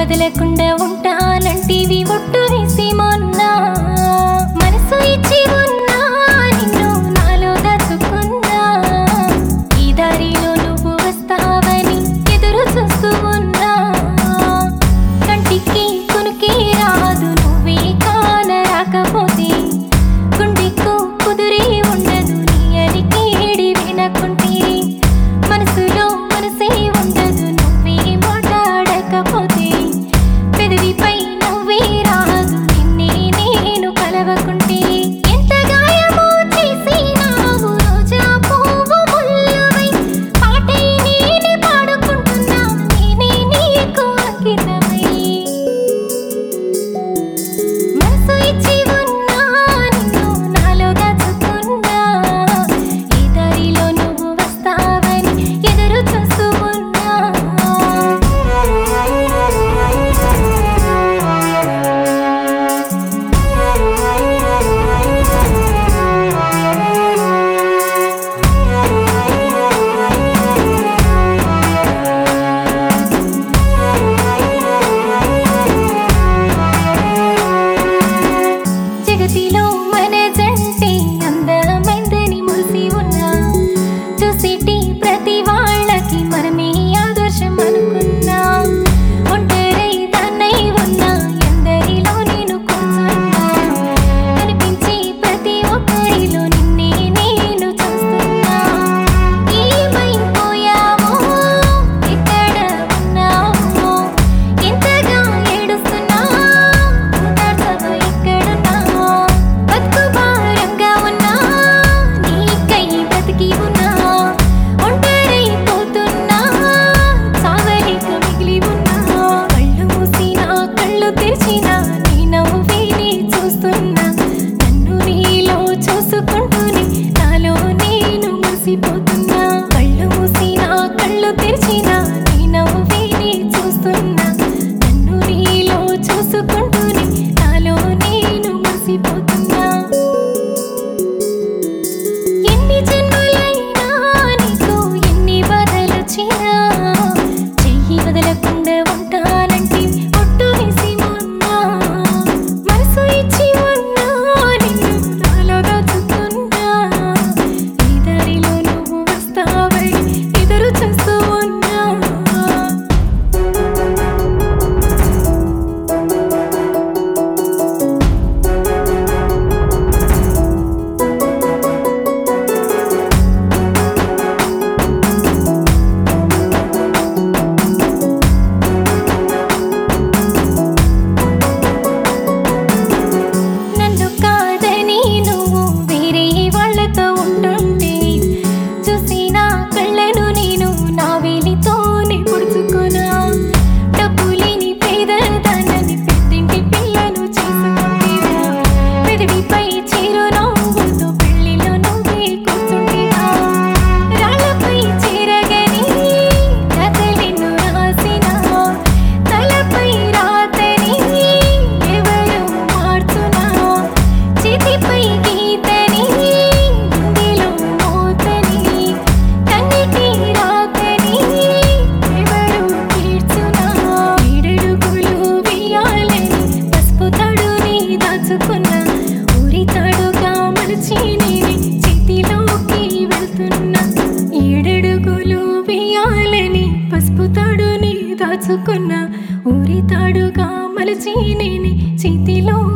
వదలకుండా ఉంటానంటివి ఒట్టు వేసి మొన్న మనసు ఇచ్చి ఉన్నా నిన్ను నాలో దాచుకున్నా ఈ దారిలో నువ్వు వస్తావని ఎదురు చూస్తూ ఉన్నా కంటికి కునికి రాదు నువ్వే కాన రాకపోతే గుండెకు కుదిరి ఉండదు నీ అలికేడి వినకుంటే మనసులో మనసే ఉండదు నువ్వే మాట్లాడకపోతే పెదవిపై నువ్వే రాదు నిన్నే నేను కలవకుంటే ఎంత గాయమో చేసినావు రోజా పువ్వు ముల్లవై పాటై నేనే పాడుకుంటున్నా నేనే నీకు అంకితమై మనసు ఇచ్చి ఉన్నా నిన్ను నాలో దాచుకున్నా ఈ దారిలో నువ్వు వస్తావని ఎదురు చూస్తూ ఉన్నా జగతిలో మన జంటే అందమైందని మురిసి ఉన్నా చూసేటి ప్రతి వాళ్ళకి మనమే ఆదర్శం అనుకున్నా ఒంటరై దాన్నై ఉన్నా ఎందరిలో నేను కూర్చున్నా కనిపించి ప్రతి ఒక్కరిలో నిన్నే నేను చూస్తున్నా ఏమైపోయావో ఎక్కడ ఉన్నావో ఎంతగా ఏడుస్తున్నావో ఎక్కడున్నావో బతుకు భారంగా ఉన్నా నీకై బ్రతికి ఉన్నా ఒంటరైపోతున్నా సాగలేక మిగిలి ఉన్నా కళ్ళు మూసినా కళ్ళు తెరిచినా నీ నవ్వుని చూస్తున్నా నన్ను నీలో చూసుకుంటూనే నాలో నేను మురిసిపోతున్నా కళ్ళు మూసినా కళ్ళు తెరిచినా నీ నవ్వుని చూస్తున్నా నన్ను నీలో చూసుకుంటూనే నాలో నేను మురిసిపోతున్నా ఎన్ని జన్మలైనా నీకు ఎన్ని బాధలొచ్చినా చెయ్యి వదలకుండా ఉంటానంటే ఒట్టు వేసి మొన్న మనసు ఇచ్చి ఉన్నా నిన్ను నాలో దాచుకున్నా ఈ దారిలో నువ్వు వస్తావని ఎదురు చూస్తూ ఉన్నా నన్ను కాదని నువ్వు వేరే వాళ్ళతో ఉంటుంటే చూసి నా కళ్ళను నేను నా వేలితోనే పొడుచుకున్నా డబ్బు లేని పేదదానని పెద్దింటి పిల్లను చేసుకుంటేవా పెదవిపై చిరునవ్వుతో పెళ్లిలో నువ్వే కూర్చుంటేవా రాళ్ళపై చేరగని కథలెన్నో రాసినా తలపై రాతని ఎవరు మార్చునా చేతిపై గీతని గుండెలో మోతని కన్నిటి రాతని ఎవరు తీర్చునా ఏడడుగులు వేయాలని పసుపు తాడుని దాచుకున్నా ఊరి తాడుగా మలిచి నేనే చేతిలోకి వెళ్తున్నా ఏడడుగులు వేయాలని పసుపు తాడుని దాచుకున్నా ఊరి తాడుగా మలిచి నేనే చేతిలో